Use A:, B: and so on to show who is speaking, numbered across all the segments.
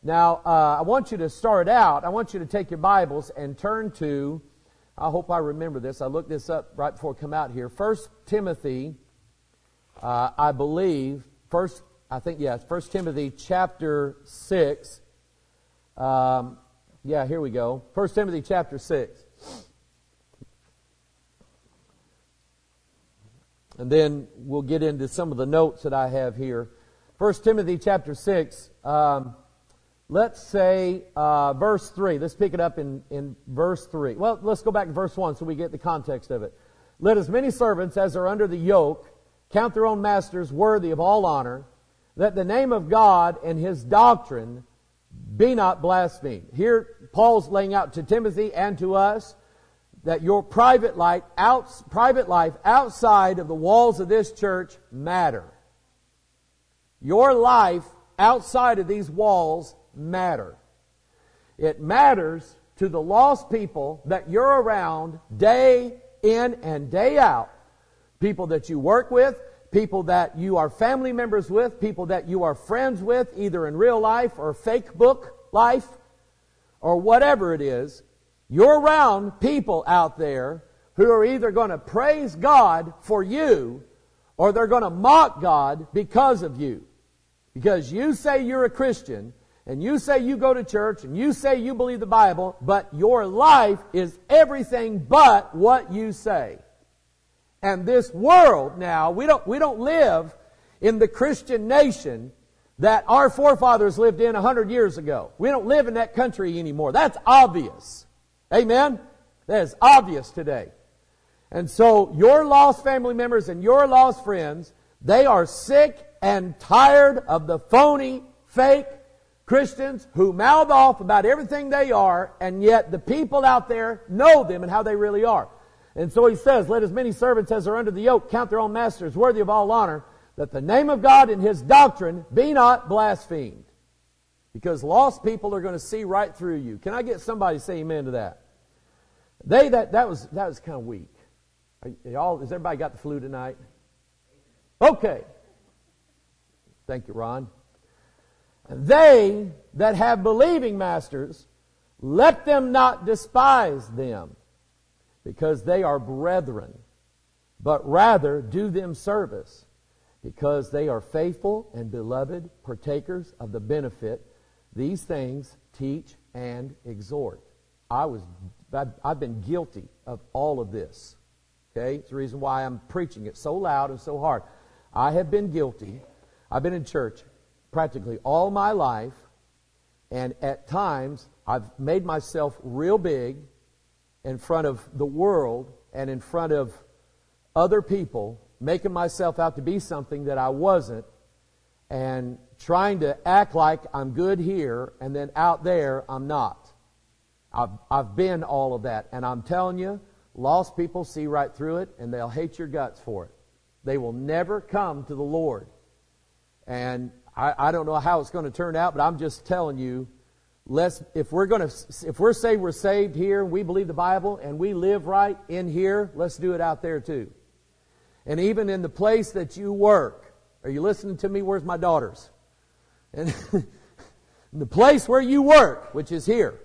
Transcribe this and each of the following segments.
A: Now, I want you to start out, I want you to take your Bibles and turn to, I hope I remember this, I looked this up right before I come out here, 1 Timothy, I believe, 1 Timothy chapter 6. Here we go. 1 Timothy chapter 6. And then we'll get into some of the notes that I have here. 1 Timothy chapter 6, let's say verse 3. Let's pick it up in verse 3. Well, let's go back to verse 1 so we get the context of it. Let as many servants as are under the yoke count their own masters worthy of all honor, that the name of God and His doctrine be not blasphemed. Here, Paul's laying out to Timothy and to us that your private life outside of the walls of this church matter. Your life outside of these walls matter. It matters to the lost people that you're around day in and day out. People that you work with, people that you are family members with, people that you are friends with, either in real life or fake book life, or whatever it is. You're around people out there who are either going to praise God for you, or they're going to mock God because of you. Because you say you're a Christian, and you say you go to church, and you say you believe the Bible, but your life is everything but what you say. And this world now, we don't live in the Christian nation that our forefathers lived in 100 years ago. We don't live in that country anymore. That's obvious. Amen? That is obvious today. And so your lost family members and your lost friends, they are sick and tired of the phony, fake Christians who mouth off about everything they are, and yet the people out there know them and how they really are. And so he says, let as many servants as are under the yoke count their own masters worthy of all honor, that the name of God and His doctrine be not blasphemed. Because lost people are going to see right through you. Can I get somebody to say amen to that? That was kind of weak. Has everybody got the flu tonight? Okay. Thank you, Ron. They that have believing masters, let them not despise them, because they are brethren, but rather do them service, because they are faithful and beloved partakers of the benefit. These things teach and exhort. I've been guilty of all of this. Okay? It's the reason why I'm preaching it so loud and so hard. I have been guilty. I've been in church practically all my life, and at times I've made myself real big in front of the world and in front of other people, making myself out to be something that I wasn't, and trying to act like I'm good here, and then out there I'm not. I've been all of that, and I'm telling you, lost people see right through it, and they'll hate your guts for it. They will never come to the Lord. And I don't know how it's going to turn out, but I'm just telling you, if we're saying we're saved here, we believe the Bible, and we live right in here, let's do it out there too. And even in the place that you work. Are you listening to me? Where's my daughters? And in the place where you work, which is here,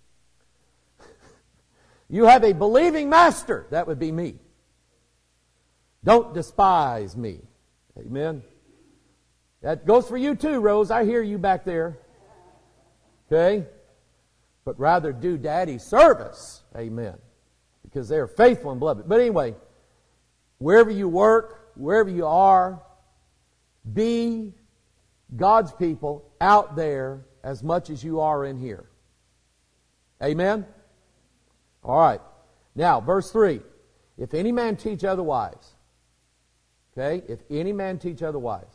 A: you have a believing master. That would be me. Don't despise me. Amen. That goes for you too, Rose. I hear you back there. Okay? But rather do Daddy's service. Amen. Because they are faithful and beloved. But anyway, wherever you work, wherever you are, be God's people out there as much as you are in here. Amen? All right. Now, verse 3. If any man teach otherwise. Okay? If any man teach otherwise.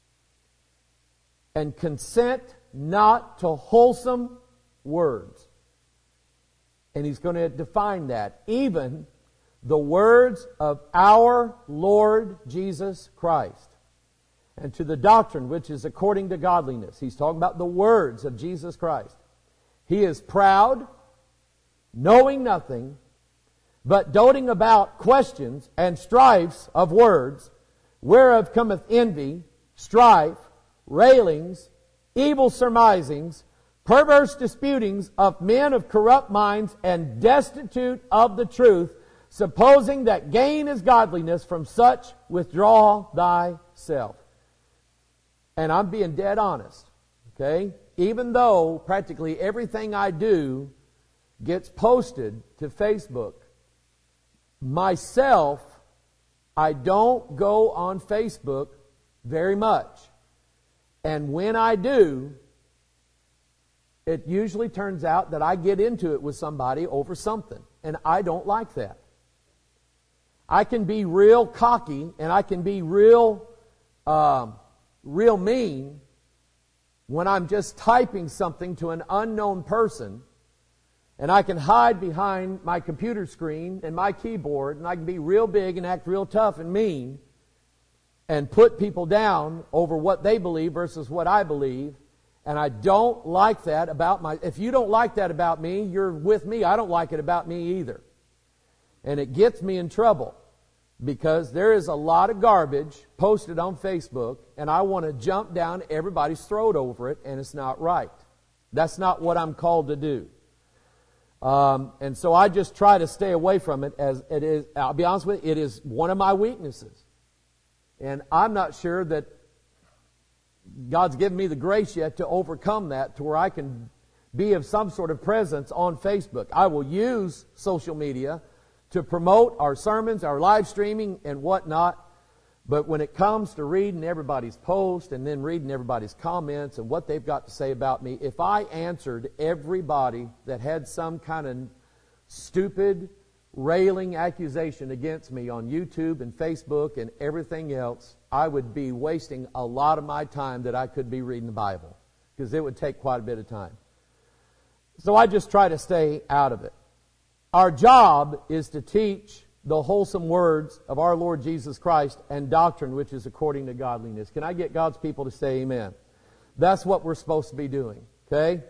A: And consent not to wholesome words. And he's going to define that. Even the words of our Lord Jesus Christ. And to the doctrine which is according to godliness. He's talking about the words of Jesus Christ. He is proud, knowing nothing, but doting about questions and strifes of words, whereof cometh envy, strife, railings, evil surmisings, perverse disputings of men of corrupt minds and destitute of the truth, supposing that gain is godliness, from such withdraw thyself. And I'm being dead honest, okay? Even though practically everything I do gets posted to Facebook, myself, I don't go on Facebook very much. And when I do, it usually turns out that I get into it with somebody over something. And I don't like that. I can be real cocky and I can be real mean when I'm just typing something to an unknown person, and I can hide behind my computer screen and my keyboard, and I can be real big and act real tough and mean and put people down over what they believe versus what I believe. And I don't like that about if you don't like that about me, you're with me. I don't like it about me either. And it gets me in trouble because there is a lot of garbage posted on Facebook, and I want to jump down everybody's throat over it, and it's not right. That's not what I'm called to do. And so I just try to stay away from it, as it is. I'll be honest with you, it is one of my weaknesses. And I'm not sure that God's given me the grace yet to overcome that to where I can be of some sort of presence on Facebook. I will use social media to promote our sermons, our live streaming, and whatnot. But when it comes to reading everybody's post and then reading everybody's comments and what they've got to say about me, if I answered everybody that had some kind of stupid, railing accusation against me on YouTube and Facebook and everything else, I would be wasting a lot of my time that I could be reading the Bible, because it would take quite a bit of time. So I just try to stay out of it. Our job is to teach the wholesome words of our Lord Jesus Christ and doctrine which is according to godliness. Can I get God's people to say amen? That's what we're supposed to be doing. Okay?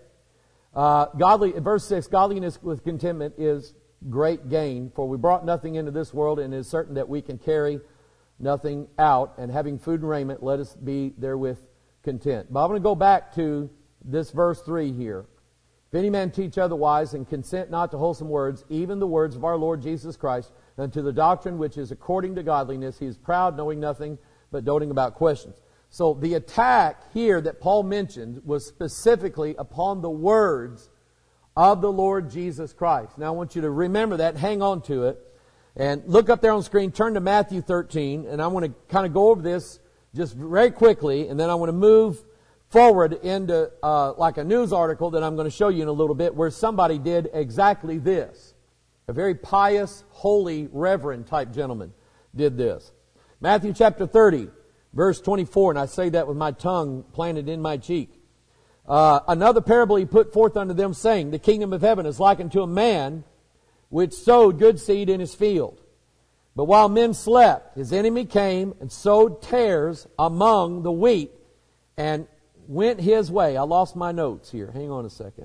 A: Verse 6, godliness with contentment is great gain, for we brought nothing into this world, and it is certain that we can carry nothing out, and having food and raiment, let us be therewith content. But I'm going to go back to this verse 3 here. If any man teach otherwise, and consent not to wholesome words, even the words of our Lord Jesus Christ, and to the doctrine which is according to godliness, he is proud, knowing nothing, but doting about questions. So the attack here that Paul mentioned was specifically upon the words of the Lord Jesus Christ. Now I want you to remember that, hang on to it, and look up there on the screen, turn to Matthew 13, and I want to kind of go over this just very quickly, and then I want to move forward into like a news article that I'm going to show you in a little bit where somebody did exactly this. A very pious, holy, reverend type gentleman did this. Matthew chapter 30, verse 24, and I say that with my tongue planted in my cheek. Another parable he put forth unto them, saying, the kingdom of heaven is likened to a man which sowed good seed in his field. But while men slept, his enemy came and sowed tares among the wheat and went his way. I lost my notes here. Hang on a second.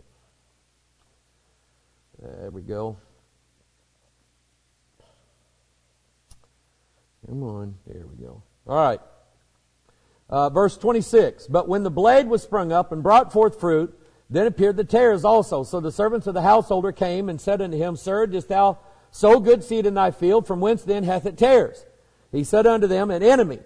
A: There we go. Come on. There we go. All right. Verse 26. But when the blade was sprung up and brought forth fruit, then appeared the tares also. So the servants of the householder came and said unto him, Sir, didst thou sow good seed in thy field? From whence then hath it tares? He said unto them, An enemy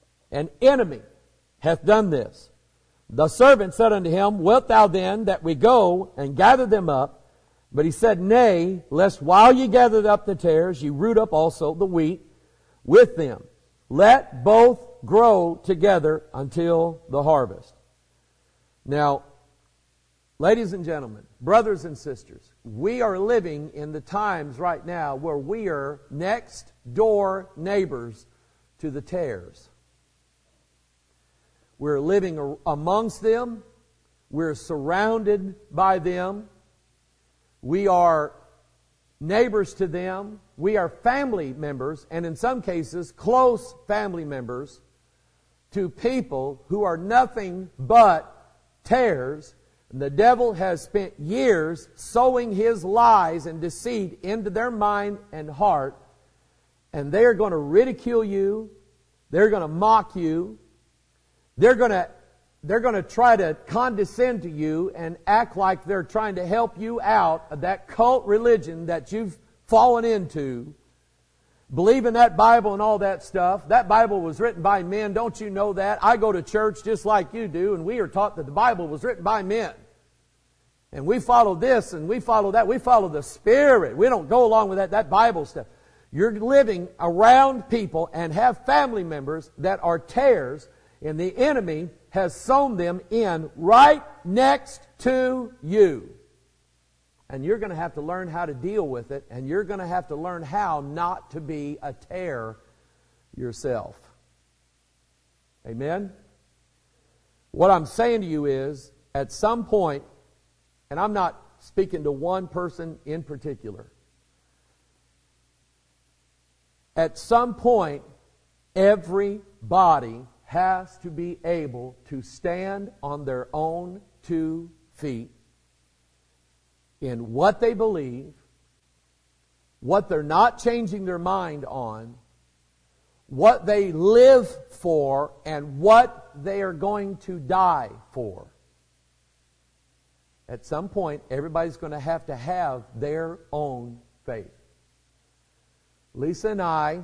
A: hath done this. The servant said unto him, Wilt thou then that we go and gather them up? But he said, Nay, lest while ye gather up the tares, ye root up also the wheat with them. Let both grow together until the harvest. Now, ladies and gentlemen, brothers and sisters, we are living in the times right now where we are next door neighbors to the tares. We're living amongst them. We're surrounded by them. We are neighbors to them. We are family members, and in some cases, close family members to people who are nothing but tares. And the devil has spent years sowing his lies and deceit into their mind and heart, and they are going to ridicule you. They're going to mock you. They're going to they're going to try to condescend to you and act like they're trying to help you out of that cult religion that you've fallen into. Believe in that Bible and all that stuff. That Bible was written by men. Don't you know that? I go to church just like you do, and we are taught that the Bible was written by men. And we follow this and we follow that. We follow the Spirit. We don't go along with that Bible stuff. You're living around people and have family members that are tares, and the enemy has sown them in right next to you. And you're going to have to learn how to deal with it, and you're going to have to learn how not to be a tare yourself. Amen? What I'm saying to you is, at some point, and I'm not speaking to one person in particular, at some point, everybody has to be able to stand on their own 2 feet in what they believe, what they're not changing their mind on, what they live for, and what they are going to die for. At some point, everybody's going to have their own faith. Lisa and I,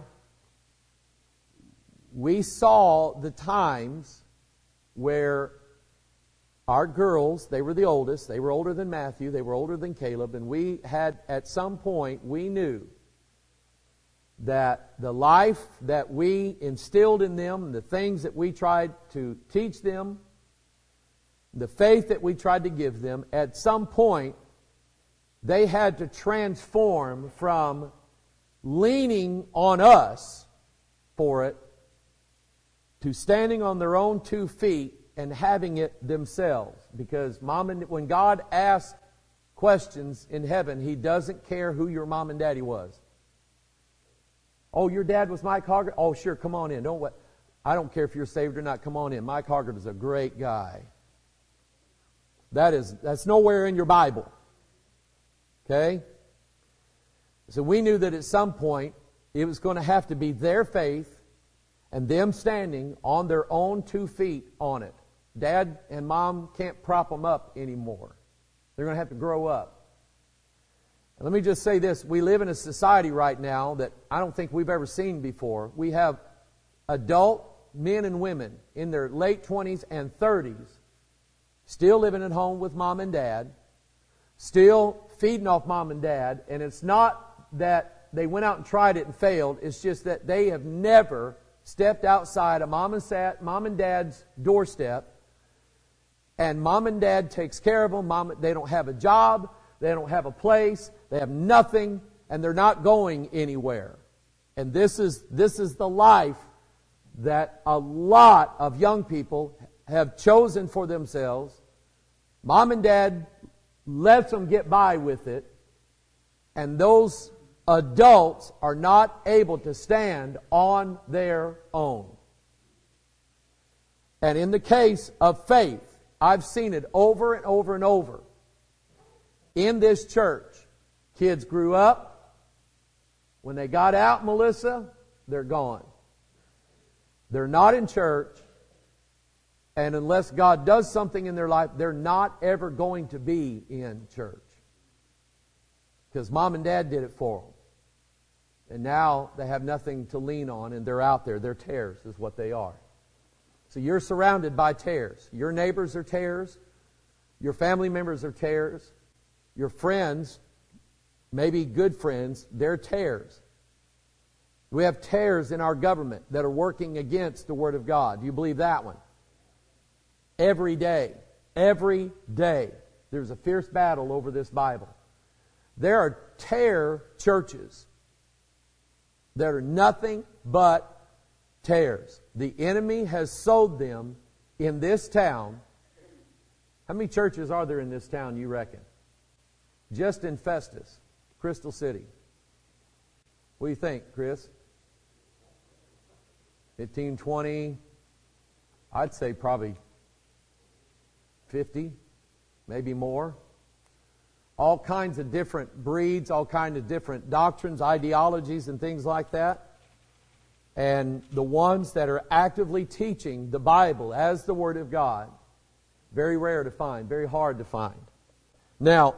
A: we saw the times where our girls, they were the oldest, they were older than Matthew, they were older than Caleb, and we had, at some point, we knew that the life that we instilled in them, the things that we tried to teach them, the faith that we tried to give them, at some point, they had to transform from leaning on us for it to standing on their own 2 feet and having it themselves. Because when God asks questions in heaven, He doesn't care who your mom and daddy was. Oh, your dad was Mike Hoggart? Oh, sure, come on in. I don't care if you're saved or not. Come on in. Mike Hoggart is a great guy. That's nowhere in your Bible. Okay? So we knew that at some point it was going to have to be their faith and them standing on their own 2 feet on it. Dad and Mom can't prop them up anymore. They're going to have to grow up. And let me just say this. We live in a society right now that I don't think we've ever seen before. We have adult men and women in their late 20s and 30s still living at home with Mom and Dad, still feeding off Mom and Dad, and it's not that they went out and tried it and failed. It's just that they have never stepped outside of Mom and Dad's doorstep, and Mom and Dad takes care of them. They don't have a job, they don't have a place, they have nothing, and they're not going anywhere. And this is the life that a lot of young people have chosen for themselves. Mom and Dad lets them get by with it, and those adults are not able to stand on their own. And in the case of faith, I've seen it over and over and over. In this church, kids grew up. When they got out, Melissa, they're gone. They're not in church. And unless God does something in their life, they're not ever going to be in church. Because Mom and Dad did it for them. And now they have nothing to lean on, and they're out there. They're tares is what they are. So you're surrounded by tares. Your neighbors are tares. Your family members are tares. Your friends, maybe good friends, they're tares. We have tares in our government that are working against the Word of God. Do you believe that one? Every day, there's a fierce battle over this Bible. There are tare churches that are nothing but tares. The enemy has sowed them in this town. How many churches are there in this town, you reckon? Just in Festus, Crystal City. What do you think, Chris? 15, 20, I'd say probably 50, maybe more. All kinds of different breeds, all kinds of different doctrines, ideologies, and things like that. And the ones that are actively teaching the Bible as the Word of God Very rare to find, very hard to find. Now,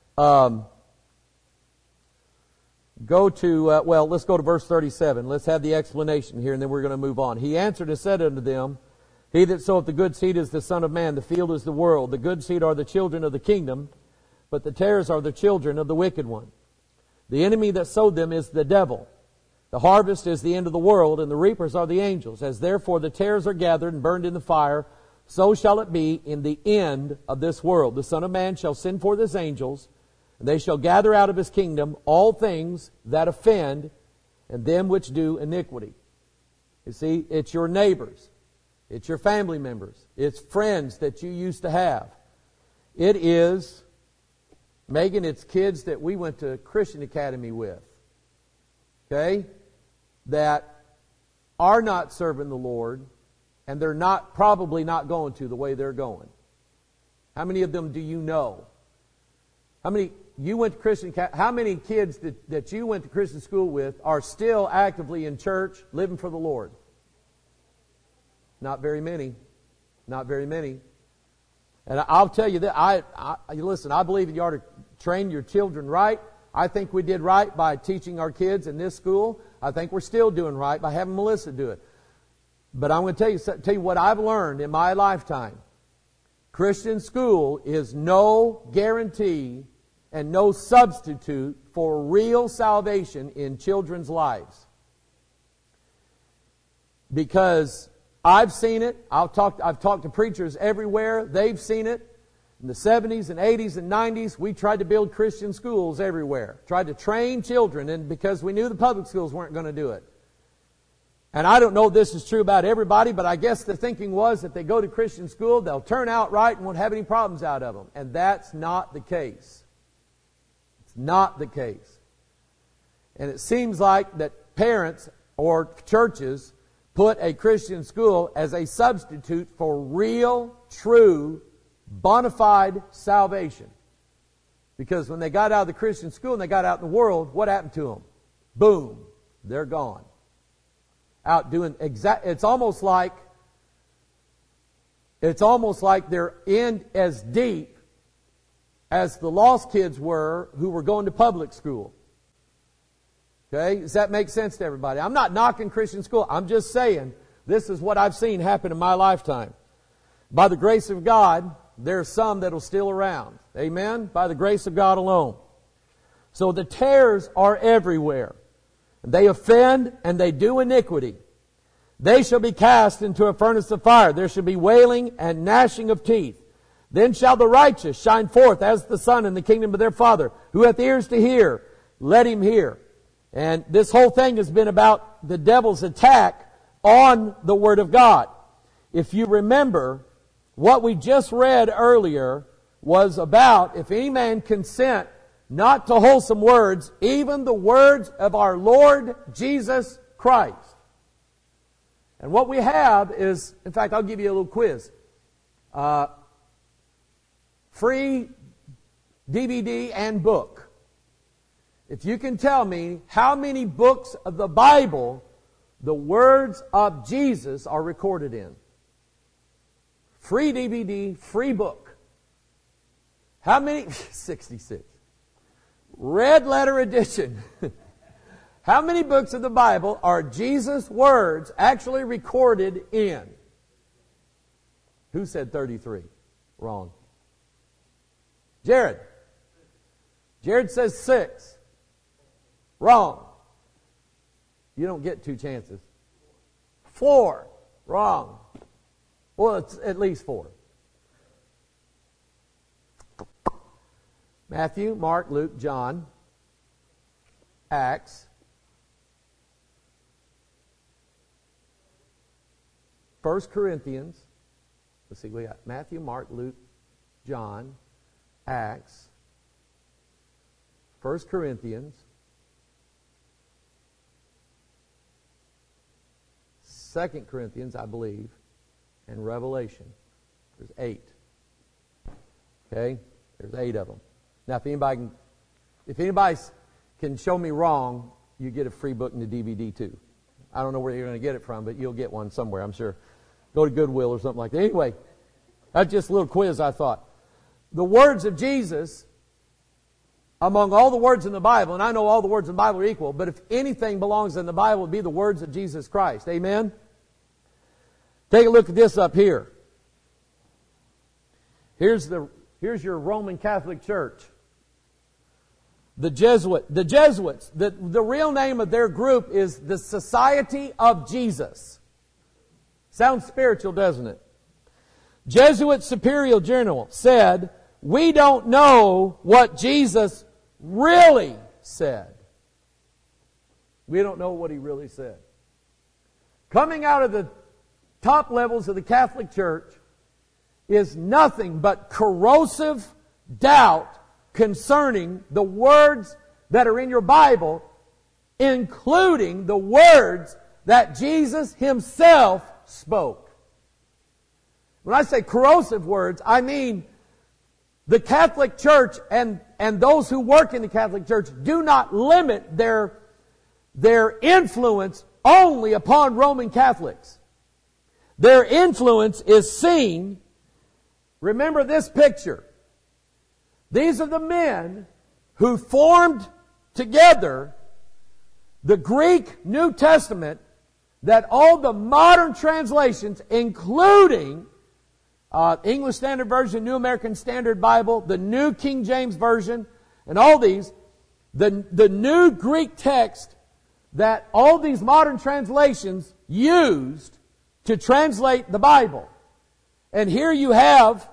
A: let's go to verse 37. Let's have the explanation here, and then we're going to move on. He answered and said unto them, He that soweth the good seed is the Son of Man. The field is the world. The good seed are the children of the kingdom, but the tares are the children of the wicked one. The enemy that sowed them is the devil. The harvest is the end of the world, and the reapers are the angels. As therefore the tares are gathered and burned in the fire, so shall it be in the end of this world. The Son of Man shall send forth his angels, and they shall gather out of his kingdom all things that offend, and them which do iniquity. You see, it's your neighbors. It's your family members. It's friends that you used to have. It is, Megan, it's kids that we went to Christian Academy with. Okay? That are not serving the Lord, and they're probably not going to the way they're going. How many of them do you know? How many kids that you went to Christian school with are still actively in church, living for the Lord? Not very many. Not very many. And I'll tell you that, listen, I believe you ought to train your children right. I think we did right by teaching our kids in this school. I think we're still doing right by having Melissa do it. But I'm going to tell you what I've learned in my lifetime. Christian school is no guarantee and no substitute for real salvation in children's lives. Because I've seen it. I've talked to preachers everywhere. They've seen it. In the 70s and 80s and 90s, we tried to build Christian schools everywhere. Tried to train children, and because we knew the public schools weren't going to do it. And I don't know if this is true about everybody, but I guess the thinking was that they go to Christian school, they'll turn out right and won't have any problems out of them. And that's not the case. It's not the case. And it seems like that parents or churches put a Christian school as a substitute for real, true, bona fide salvation. Because when they got out of the Christian school and they got out in the world, what happened to them? Boom, they're gone. Out doing it's almost like they're in as deep as the lost kids were who were going to public school. Okay? Does that make sense to everybody? I'm not knocking Christian school. I'm just saying this is what I've seen happen in my lifetime. By the grace of God, there's some that will still around. Amen? By the grace of God alone. So the tares are everywhere. They offend and they do iniquity. They shall be cast into a furnace of fire. There shall be wailing and gnashing of teeth. Then shall the righteous shine forth as the sun in the kingdom of their Father. Who hath ears to hear, let him hear. And this whole thing has been about the devil's attack on the Word of God. If you remember, what we just read earlier was about, if any man consent not to wholesome words, even the words of our Lord Jesus Christ. And what we have is, in fact, I'll give you a little quiz. Free DVD and book. If you can tell me how many books of the Bible the words of Jesus are recorded in. Free DVD, free book. How many? 66. Red letter edition. How many books of the Bible are Jesus' words actually recorded in? Who said 33? Wrong. Jared. Jared says 6. Wrong. You don't get 2 chances. 4. Wrong. Well, it's at least 4. Matthew, Mark, Luke, John, Acts, 1 Corinthians. Let's see, we got Matthew, Mark, Luke, John, Acts, 1 Corinthians, 2 Corinthians, I believe, and Revelation. There's 8. Okay? There's 8 of them. Now, if anybody can show me wrong, you get a free book and a DVD too. I don't know where you're going to get it from, but you'll get one somewhere, I'm sure. Go to Goodwill or something like that. Anyway, That's just a little quiz I thought. The words of Jesus, among all the words in the Bible, and I know all the words in the Bible are equal, but if anything belongs in the Bible, it would be the words of Jesus Christ. Amen? Take a look at this up here. Here's your Roman Catholic Church. The Jesuits, the real name of their group is the Society of Jesus. Sounds spiritual, doesn't it? Jesuit Superior General said, "We don't know what Jesus really said." We don't know what he really said. Coming out of the top levels of the Catholic Church is nothing but corrosive doubt concerning the words that are in your Bible, including the words that Jesus Himself spoke. When I say corrosive words, I mean the Catholic Church and those who work in the Catholic Church do not limit their influence only upon Roman Catholics. Their influence is seen. Remember this picture. These are the men who formed together the Greek New Testament that all the modern translations, including English Standard Version, New American Standard Bible, the New King James Version, and all these, the new Greek text that all these modern translations used to translate the Bible. And here you have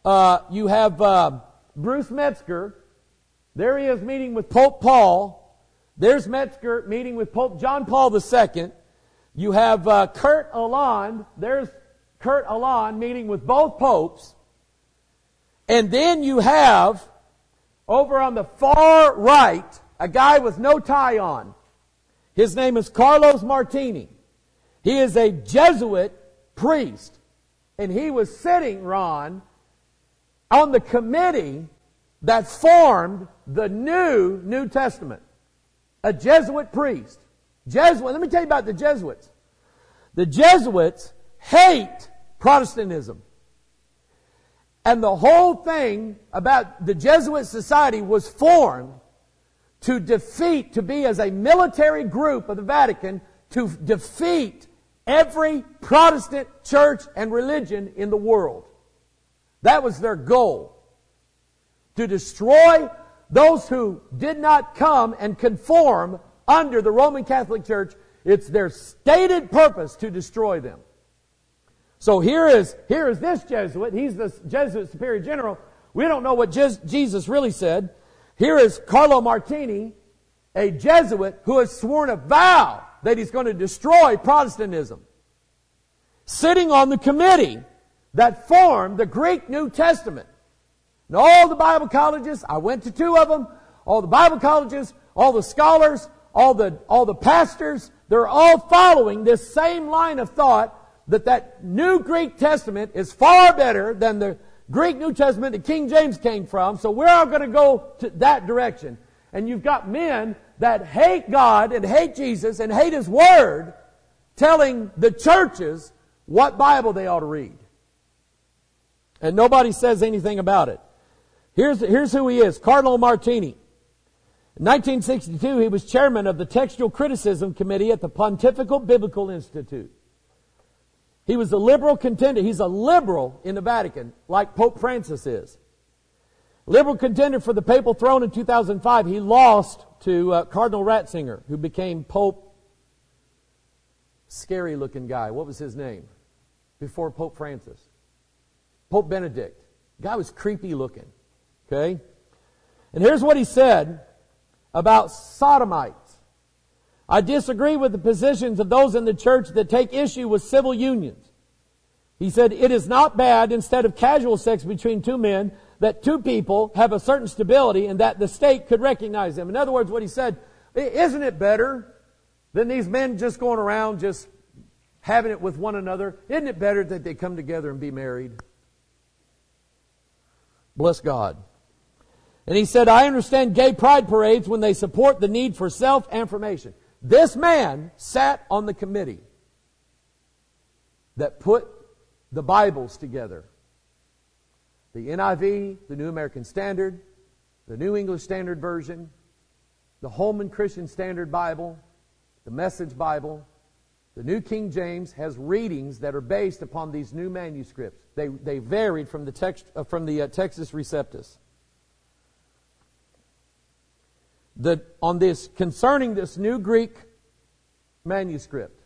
A: Bruce Metzger. There he is meeting with Pope Paul. There's Metzger meeting with Pope John Paul II. You have Kurt Aland. There's Kurt Aland meeting with both popes. And then you have, over on the far right, a guy with no tie on. His name is Carlos Martini. He is a Jesuit priest. And he was sitting, Ron, on the committee that formed the New Testament. A Jesuit priest. Let me tell you about the Jesuits. The Jesuits hate Protestantism. And the whole thing about the Jesuit society was formed to be as a military group of the Vatican, to defeat every Protestant church and religion in the world. That was their goal. To destroy those who did not come and conform under the Roman Catholic Church. It's their stated purpose to destroy them. So here is this Jesuit. He's the Jesuit Superior General. We don't know what Jesus really said. Here is Carlo Martini, a Jesuit who has sworn a vow that he's going to destroy Protestantism. Sitting on the committee that formed the Greek New Testament. And all the Bible colleges, I went to 2 of them, all the Bible colleges, all the scholars, all the pastors, they're all following this same line of thought that New Greek Testament is far better than the Greek New Testament that King James came from, so we're all going to go to that direction. And you've got men that hate God and hate Jesus and hate His Word, telling the churches what Bible they ought to read. And nobody says anything about it. Here's who he is, Cardinal Martini. In 1962, he was chairman of the Textual Criticism Committee at the Pontifical Biblical Institute. He was a liberal contender. He's a liberal in the Vatican, like Pope Francis is. Liberal contender for the papal throne in 2005. He lost to Cardinal Ratzinger, who became Pope. Scary looking guy. What was his name? Before Pope Francis. Pope Benedict. The guy was creepy looking. Okay? And here's what he said about sodomites. I disagree with the positions of those in the church that take issue with civil unions. He said, it is not bad, instead of casual sex between 2 men, that 2 people have a certain stability and that the state could recognize them. In other words, what he said, isn't it better than these men just going around just having it with one another? Isn't it better that they come together and be married? Bless God. And he said, I understand gay pride parades when they support the need for self-affirmation. This man sat on the committee that put the Bibles together. the NIV, the New American Standard, the New English Standard Version, the Holman Christian Standard Bible, the Message Bible, the New King James has readings that are based upon these new manuscripts. They varied from the text from the Textus Receptus. Concerning this new Greek manuscript,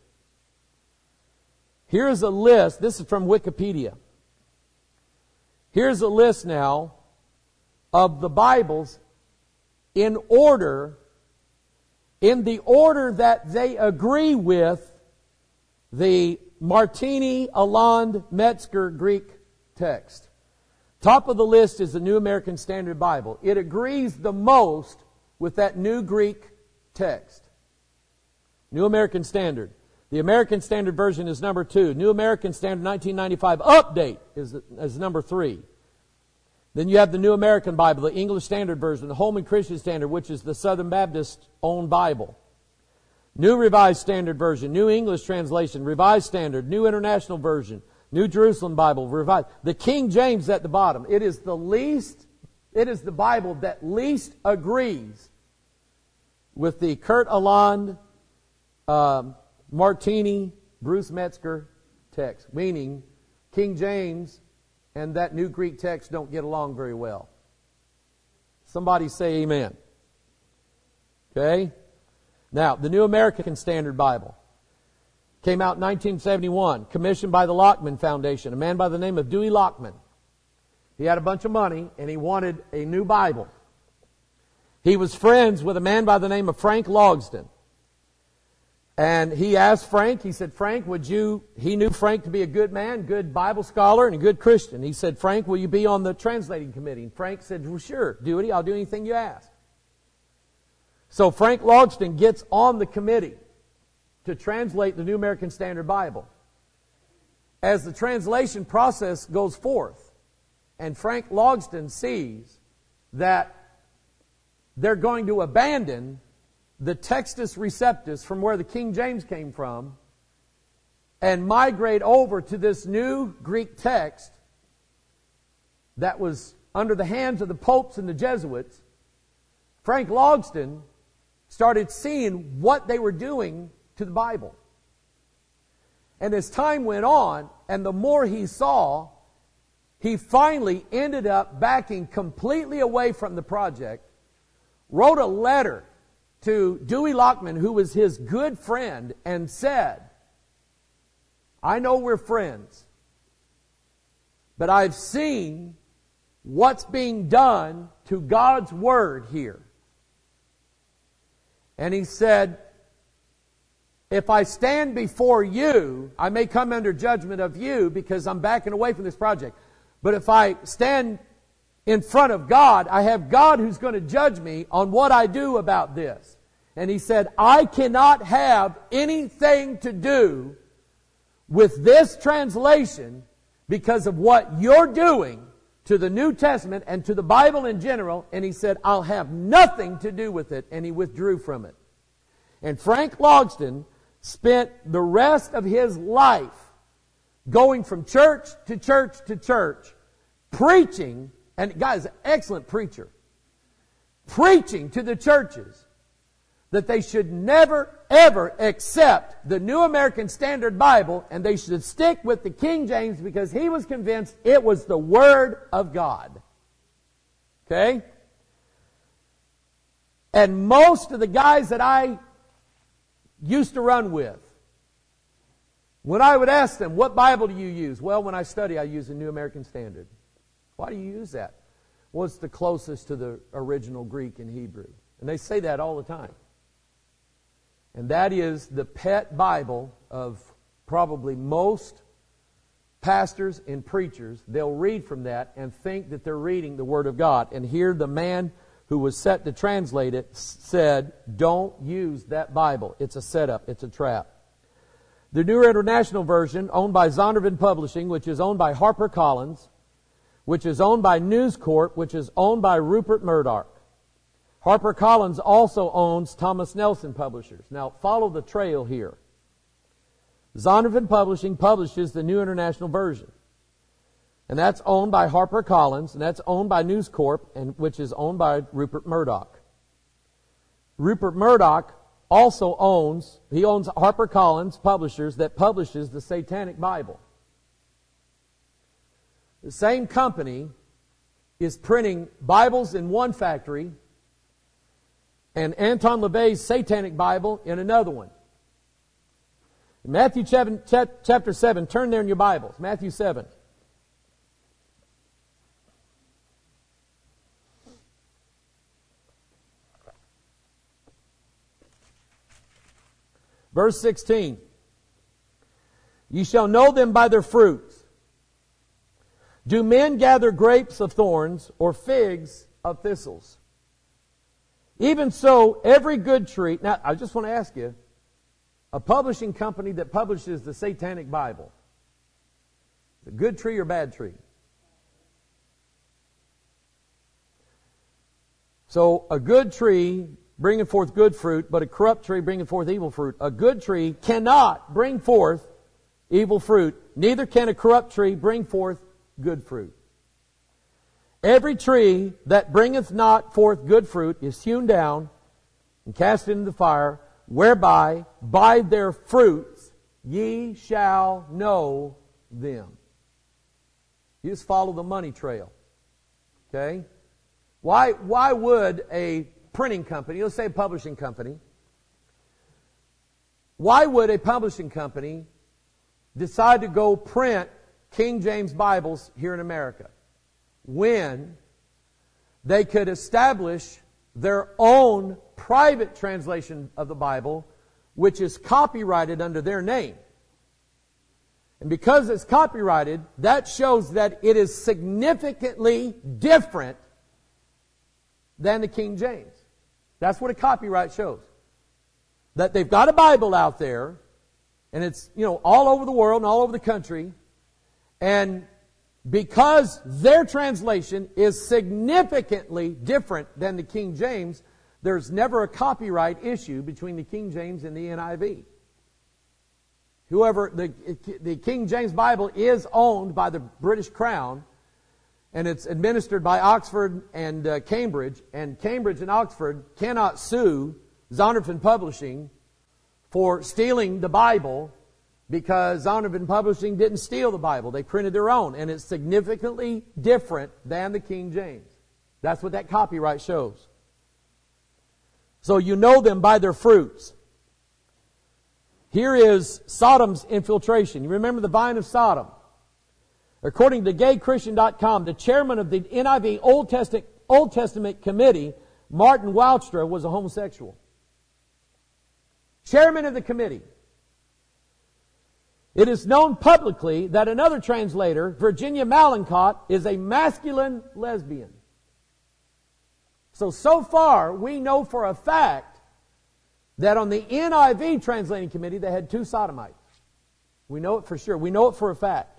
A: here's a list. This is from Wikipedia. Here's a list now of the Bibles in the order that they agree with the Martini Aland Metzger Greek text. Top of the list is the New American Standard Bible. It agrees the most with that new Greek text. New American Standard. The American Standard Version is number 2. New American Standard 1995 Update is number 3. Then you have the New American Bible, the English Standard Version, the Holman Christian Standard, which is the Southern Baptist-owned Bible. New Revised Standard Version, New English Translation, Revised Standard, New International Version, New Jerusalem Bible, Revised. The King James at the bottom. It is the Bible that least agrees with the Kurt Aland, Martini, Bruce Metzger text, meaning King James and that new Greek text don't get along very well. Somebody say amen. Okay? Now, the New American Standard Bible came out in 1971, commissioned by the Lockman Foundation, a man by the name of Dewey Lockman. He had a bunch of money and he wanted a new Bible. He was friends with a man by the name of Frank Logsdon. And he asked Frank, he said, Frank, he knew Frank to be a good man, good Bible scholar, and a good Christian. He said, Frank, will you be on the translating committee? And Frank said, well, sure, Dewey, I'll do anything you ask. So Frank Logsdon gets on the committee to translate the New American Standard Bible. As the translation process goes forth, and Frank Logsdon sees that they're going to abandon the Textus Receptus from where the King James came from and migrate over to this new Greek text that was under the hands of the popes and the Jesuits, Frank Logsdon started seeing what they were doing to the Bible. And as time went on, and the more he saw, he finally ended up backing completely away from the project, wrote a letter to Dewey Lockman, who was his good friend, and said, I know we're friends, but I've seen what's being done to God's Word here. And he said, if I stand before you, I may come under judgment of you because I'm backing away from this project. But if I stand in front of God, I have God who's going to judge me on what I do about this. And he said, I cannot have anything to do with this translation because of what you're doing to the New Testament and to the Bible in general. And he said, I'll have nothing to do with it. And he withdrew from it. And Frank Logsdon spent the rest of his life going from church to church to church, preaching, and God is an excellent preacher, preaching to the churches that they should never, ever accept the New American Standard Bible and they should stick with the King James because he was convinced it was the Word of God. Okay? And most of the guys that I used to run with, when I would ask them, what Bible do you use? Well, when I study, I use the New American Standard. Why do you use that? Well, it's the closest to the original Greek and Hebrew. And they say that all the time. And that is the pet Bible of probably most pastors and preachers. They'll read from that and think that they're reading the Word of God. And here the man who was set to translate it said, don't use that Bible. It's a setup. It's a trap. The New International Version, owned by Zondervan Publishing, which is owned by HarperCollins, which is owned by News Corp, which is owned by Rupert Murdoch. HarperCollins also owns Thomas Nelson Publishers. Now, follow the trail here. Zondervan Publishing publishes the New International Version. And that's owned by HarperCollins, and that's owned by News Corp, and which is owned by Rupert Murdoch. Rupert Murdoch also owns HarperCollins Publishers that publishes the Satanic Bible. The same company is printing Bibles in one factory and Anton LaVey's Satanic Bible in another one. In Matthew chapter 7, turn there in your Bibles, Matthew 7. Verse 16. Ye shall know them by their fruits. Do men gather grapes of thorns or figs of thistles? Even so, every good tree... Now, I just want to ask you, a publishing company that publishes the Satanic Bible, is it a good tree or bad tree? So, a good tree bringing forth good fruit, but a corrupt tree bringing forth evil fruit. A good tree cannot bring forth evil fruit, neither can a corrupt tree bring forth good fruit. Every tree that bringeth not forth good fruit is hewn down and cast into the fire, whereby by their fruits ye shall know them. You just follow the money trail. Okay? Why would a printing company, let's say a publishing company, why would a publishing company decide to go print King James Bibles here in America when they could establish their own private translation of the Bible, which is copyrighted under their name? And because it's copyrighted, that shows that it is significantly different than the King James. That's what a copyright shows. That they've got a Bible out there, and it's, all over the world and all over the country, and because their translation is significantly different than the King James, there's never a copyright issue between the King James and the NIV. The King James Bible is owned by the British Crown, and it's administered by Oxford and Cambridge. And Cambridge and Oxford cannot sue Zondervan Publishing for stealing the Bible, because Zondervan Publishing didn't steal the Bible. They printed their own. And it's significantly different than the King James. That's what that copyright shows. So you know them by their fruits. Here is Sodom's infiltration. You remember the vine of Sodom? According to GayChristian.com, the chairman of the NIV Old Testament Committee, Martin Woudstra, was a homosexual. Chairman of the committee. It is known publicly that another translator, Virginia Malincott, is a masculine lesbian. So far, we know for a fact that on the NIV translating committee, they had 2 sodomites. We know it for sure. We know it for a fact.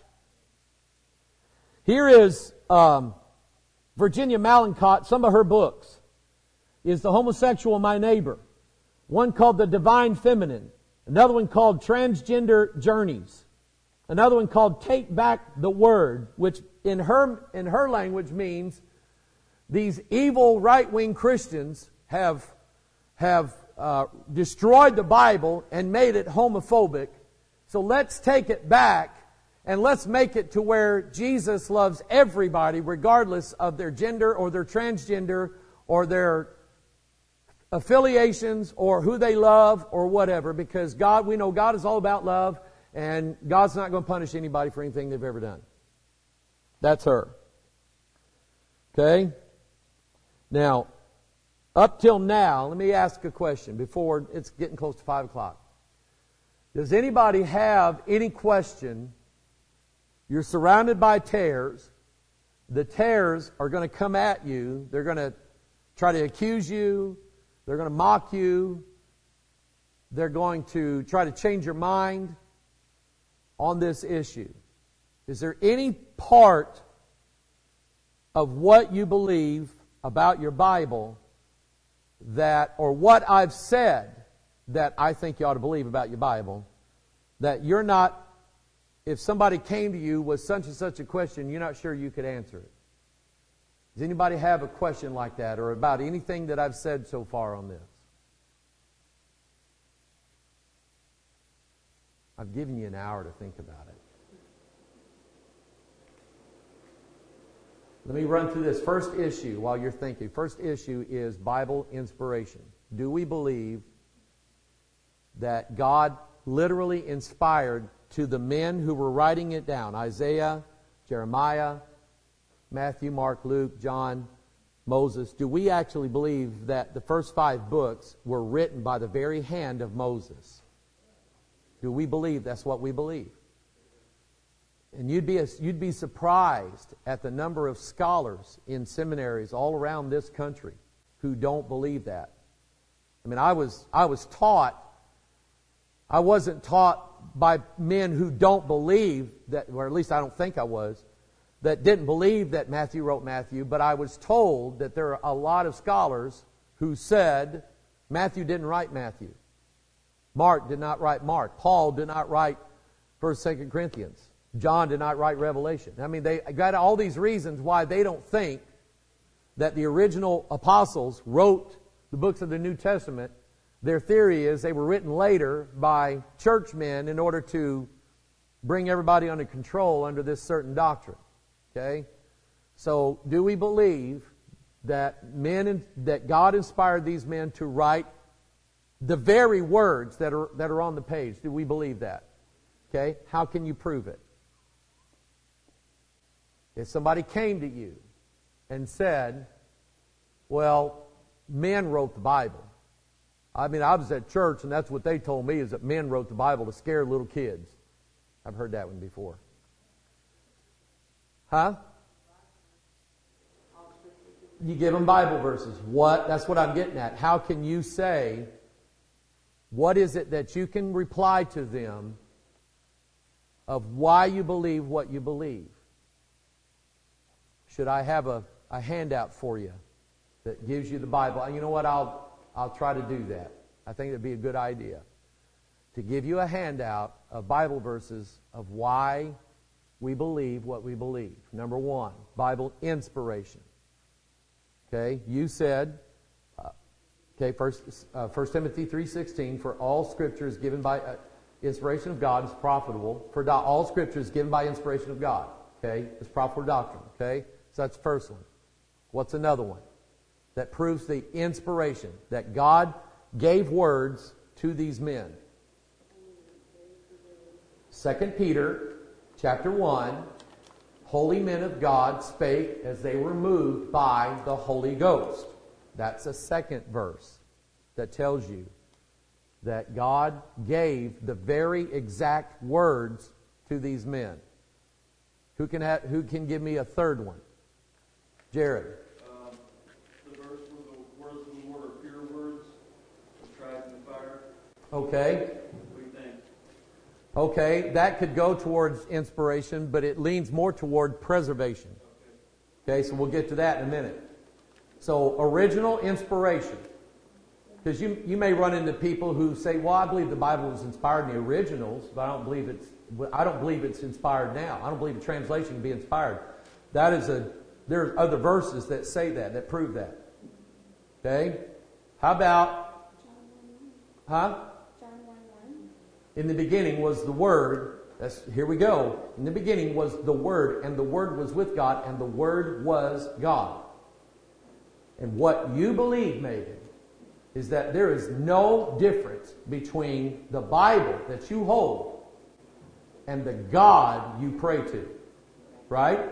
A: Here is Virginia Malincott. Some of her books is The Homosexual My Neighbor. One called The Divine Feminine. Another one called Transgender Journeys. Another one called Take Back the Word, which in her language means these evil right-wing Christians have destroyed the Bible and made it homophobic. So let's take it back and let's make it to where Jesus loves everybody regardless of their gender or their transgender or their affiliations or who they love or whatever, because we know God is all about love, and God's not going to punish anybody for anything they've ever done. That's her. Okay? Now, up till now, let me ask a question before it's getting close to 5 o'clock. Does anybody have any question? You're surrounded by tares. The tares are going to come at you. They're going to try to accuse you. They're going to mock you. They're going to try to change your mind on this issue. Is there any part of what you believe about your Bible or what I've said that I think you ought to believe about your Bible that you're not if somebody came to you with such and such a question, you're not sure you could answer it? Does anybody have a question like that or about anything that I've said so far on this? I've given you an hour to think about it. Let me run through this first issue while you're thinking. First issue is Bible inspiration. Do we believe that God literally inspired to the men who were writing it down? Isaiah, Jeremiah, Matthew, Mark, Luke, John, Moses. Do we actually believe that the first 5 books were written by the very hand of Moses? Do we believe that's what we believe? And you'd be surprised at the number of scholars in seminaries all around this country who don't believe that. I mean, I wasn't taught by men who don't believe that, or at least I don't think I was, that didn't believe that Matthew wrote Matthew, but I was told that there are a lot of scholars who said Matthew didn't write Matthew. Mark did not write Mark. Paul did not write 1st, 2nd Corinthians. John did not write Revelation. I mean, they got all these reasons why they don't think that the original apostles wrote the books of the New Testament. Their theory is they were written later by churchmen in order to bring everybody under control under this certain doctrine. Okay? So, do we believe that that God inspired these men to write the very words that are on the page? Do we believe that? Okay? How can you prove it? If somebody came to you and said, well, men wrote the Bible. I mean, I was at church and that's what they told me, is that men wrote the Bible to scare little kids. I've heard that one before. Huh? You give them Bible verses. What? That's what I'm getting at. How can you say, what is it that you can reply to them of why you believe what you believe? Should I have a handout for you that gives you the Bible? You know what? I'll try to do that. I think it'd be a good idea to give you a handout of Bible verses of why we believe what we believe. Number 1, Bible inspiration. Okay, you said, First Timothy 3:16, for all Scripture is given by inspiration of God, is profitable. For all Scripture is given by inspiration of God. Okay, it's profitable doctrine. Okay, so that's the first one. What's another one that proves the inspiration that God gave words to these men? 2 Peter chapter 1, holy men of God spake as they were moved by the Holy Ghost. That's a second verse that tells you that God gave the very exact words to these men. Who can give me a third one? Jared.
B: The verse where the words of the Lord are pure words, tried in the fire.
A: Okay.
B: What do you think?
A: Okay, that could go towards inspiration, but it leans more toward preservation. Okay, so we'll get to that in a minute. So, original inspiration. Because you may run into people who say, well, I believe the Bible was inspired in the originals, but I don't believe it's inspired now. I don't believe a translation can be inspired. There are other verses that say that prove that. Okay? How about, John 1:1. In the beginning was the Word. Here we go. In the beginning was the Word, and the Word was with God, and the Word was God. And what you believe, Megan, is that there is no difference between the Bible that you hold and the God you pray to. Right?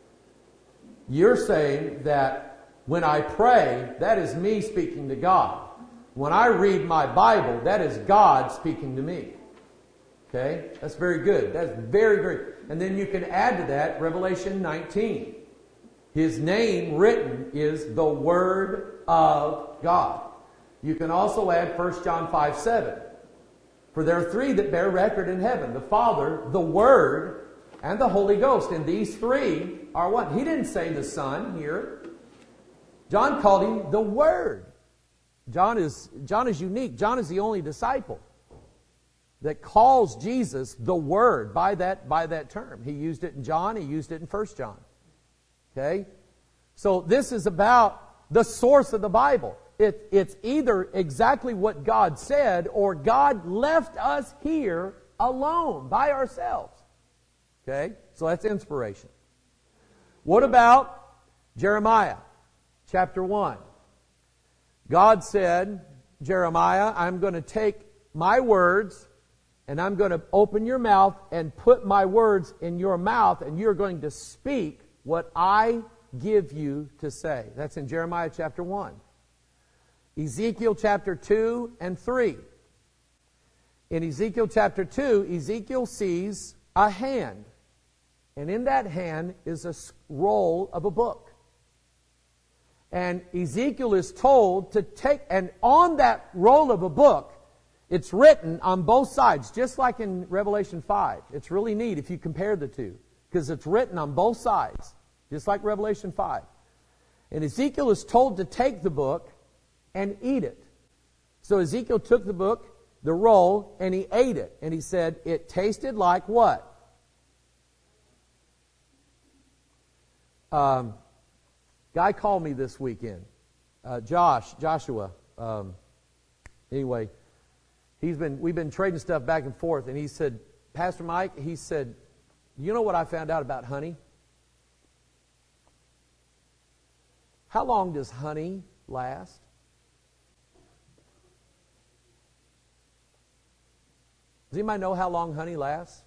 A: You're saying that when I pray, that is me speaking to God. When I read my Bible, that is God speaking to me. Okay? That's very good. That's very, very... And then you can add to that Revelation 19. His name written is the Word of God. You can also add 1 John 5:7. For there are 3 that bear record in heaven, the Father, the Word, and the Holy Ghost. And these 3 are what? He didn't say the Son here. John called him the Word. John is unique. John is the only disciple. that calls Jesus the Word by that term. He used it in John, he used it in 1 John. Okay? So this is about the source of the Bible. It's either exactly what God said, or God left us here alone, by ourselves. Okay? So that's inspiration. What about Jeremiah chapter 1? God said, Jeremiah, I'm going to take my words and I'm going to open your mouth and put my words in your mouth, and you're going to speak what I give you to say. That's in Jeremiah chapter 1. Ezekiel chapter 2 and 3. In Ezekiel chapter 2, Ezekiel sees a hand. And in that hand is a roll of a book. And Ezekiel is told to take, and on that roll of a book, it's written on both sides, just like in Revelation 5. It's really neat if you compare the two, because it's written on both sides, just like Revelation 5. And Ezekiel is told to take the book and eat it. So Ezekiel took the book, the roll, and he ate it. And he said, it tasted like what? Guy called me this weekend. Joshua. Anyway, we've been trading stuff back and forth, and he said, Pastor Mike, he said, you know what I found out about honey? How long does honey last? Does anybody know how long honey lasts?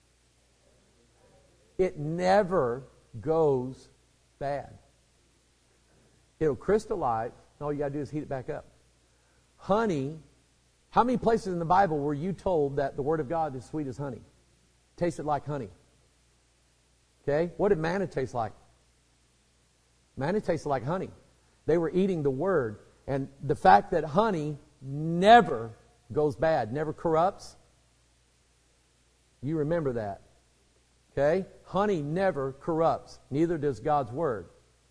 A: It never goes bad. It'll crystallize. All you got to do is heat it back up. Honey, how many places in the Bible were you told that the Word of God is sweet as honey? Tasted like honey. Okay? What did manna taste like? Manna tasted like honey. They were eating the Word. And the fact that honey never goes bad, never corrupts, you remember that. Okay? Honey never corrupts. Neither does God's Word.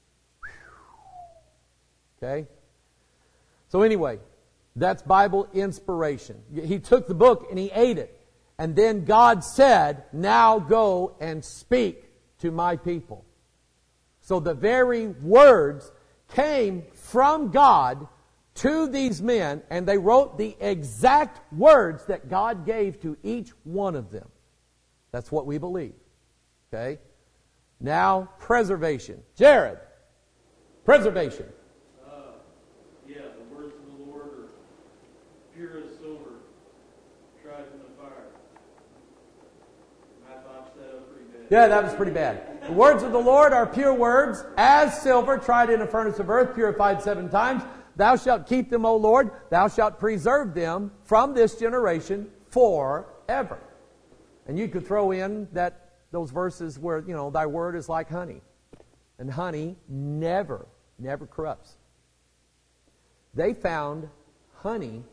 A: Okay? So anyway, that's Bible inspiration. He took the book and he ate it. And then God said, now go and speak to my people. So the very words came from God to these men, and they wrote the exact words that God gave to each one of them. That's what we believe. Okay? Now, preservation. Jared, preservation.
B: Yeah, the words of the Lord are pure as silver, tried in the fire. I thought that was pretty bad.
A: Yeah, that was pretty bad. The words of the Lord are pure words, as silver, tried in a furnace of earth, purified 7 times. Thou shalt keep them, O Lord. Thou shalt preserve them from this generation forever. And you could throw in those verses where, thy word is like honey. And honey never corrupts. They found honey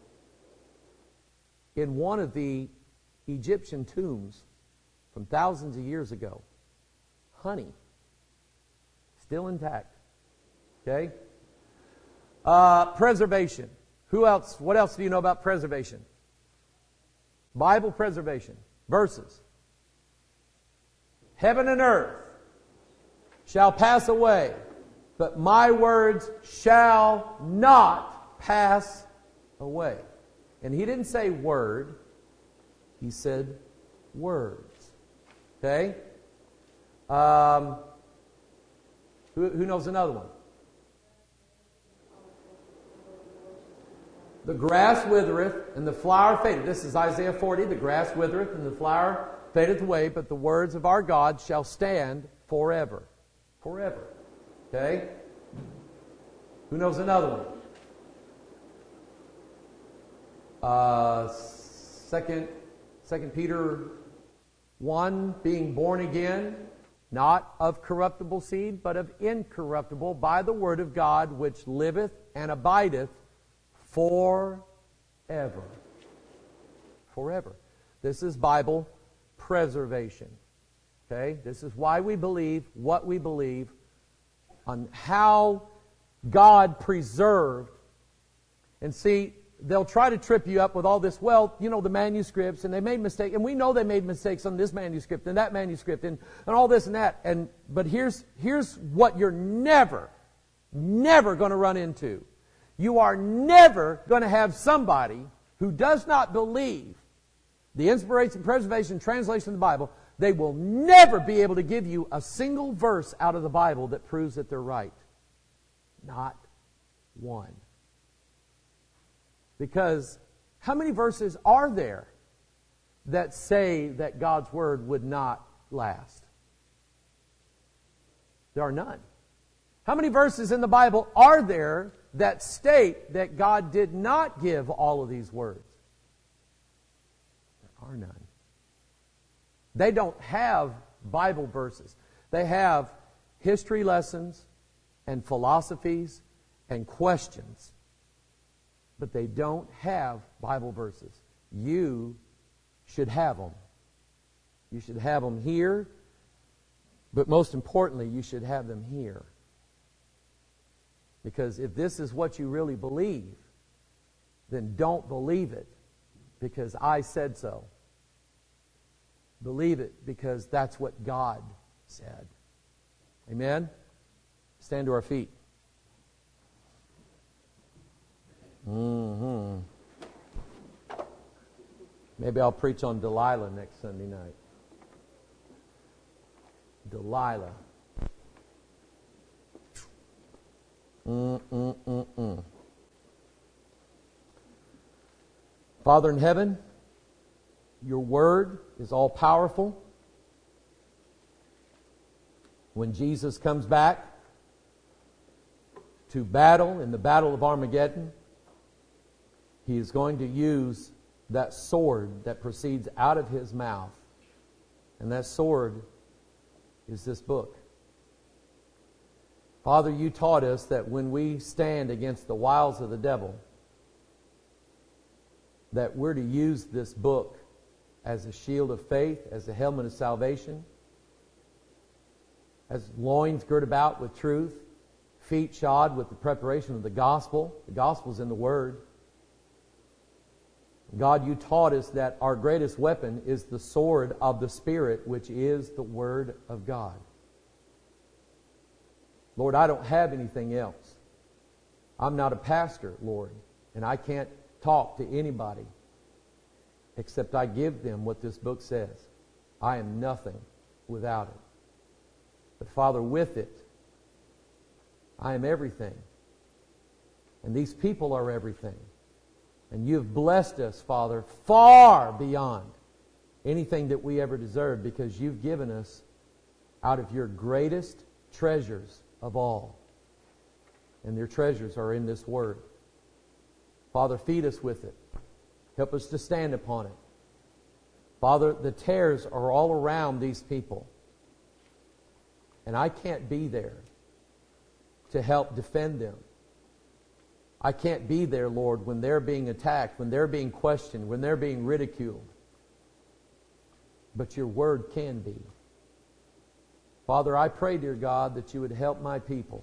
A: in one of the Egyptian tombs from thousands of years ago. Honey. Still intact. Okay? Preservation. What else do you know about preservation? Bible preservation. Verses. Heaven and earth shall pass away, but my words shall not pass away. And he didn't say word. He said words. Okay? Who knows another one? The grass withereth and the flower fadeth. This is Isaiah 40. The grass withereth and the flower fadeth away, but the words of our God shall stand forever. Forever. Okay? Who knows another one? Second Peter 1, being born again, not of corruptible seed, but of incorruptible, by the word of God, which liveth and abideth forever. Forever. This is Bible preservation. Okay? This is why we believe what we believe, on how God preserved. And see, they'll try to trip you up with all this, well, the manuscripts, and they made mistakes, and we know they made mistakes on this manuscript and that manuscript and all this and that. But here's what you're never going to run into. You are never going to have somebody who does not believe the inspiration, preservation, translation of the Bible. They will never be able to give you a single verse out of the Bible that proves that they're right. Not one. Because how many verses are there that say that God's Word would not last? There are none. How many verses in the Bible are there that state that God did not give all of these words? There are none. They don't have Bible verses. They have history lessons and philosophies and questions. But they don't have Bible verses. You should have them. You should have them here. But most importantly, you should have them here. Because if this is what you really believe, then don't believe it because I said so. Believe it because that's what God said. Amen? Stand to our feet. Maybe I'll preach on Delilah next Sunday night. Delilah. Father in heaven, your word is all powerful. When Jesus comes back to battle in the battle of Armageddon, He is going to use that sword that proceeds out of His mouth. And that sword is this book. Father, you taught us that when we stand against the wiles of the devil, that we're to use this book as a shield of faith, as a helmet of salvation, as loins girt about with truth, feet shod with the preparation of the gospel. The gospel's in the Word. God, you taught us that our greatest weapon is the sword of the Spirit, which is the Word of God. Lord, I don't have anything else. I'm not a pastor, Lord, and I can't talk to anybody except I give them what this book says. I am nothing without it. But Father, with it, I am everything. And these people are everything. And you've blessed us, Father, far beyond anything that we ever deserved because you've given us out of your greatest treasures of all. And their treasures are in this Word. Father, feed us with it. Help us to stand upon it. Father, the tares are all around these people. And I can't be there to help defend them. I can't be there, Lord, when they're being attacked, when they're being questioned, when they're being ridiculed. But your Word can be. Father, I pray, dear God, that you would help my people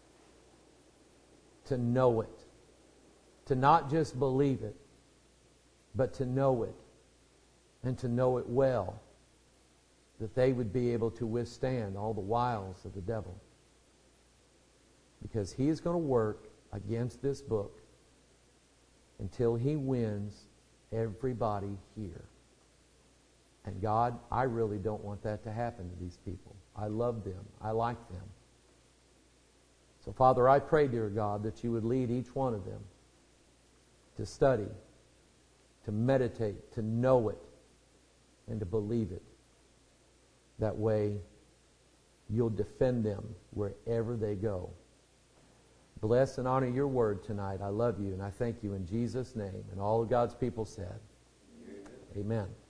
A: to know it. To not just believe it, but to know it. And to know it well. That they would be able to withstand all the wiles of the devil. Because he is going to work against this book until he wins everybody here. And God, I really don't want that to happen to these people. I love them. I like them. So, Father, I pray, dear God, that you would lead each one of them to study, to meditate, to know it, and to believe it. That way, you'll defend them wherever they go. Bless and honor your word tonight. I love you and I thank you in Jesus' name. And all of God's people said, Amen. Amen.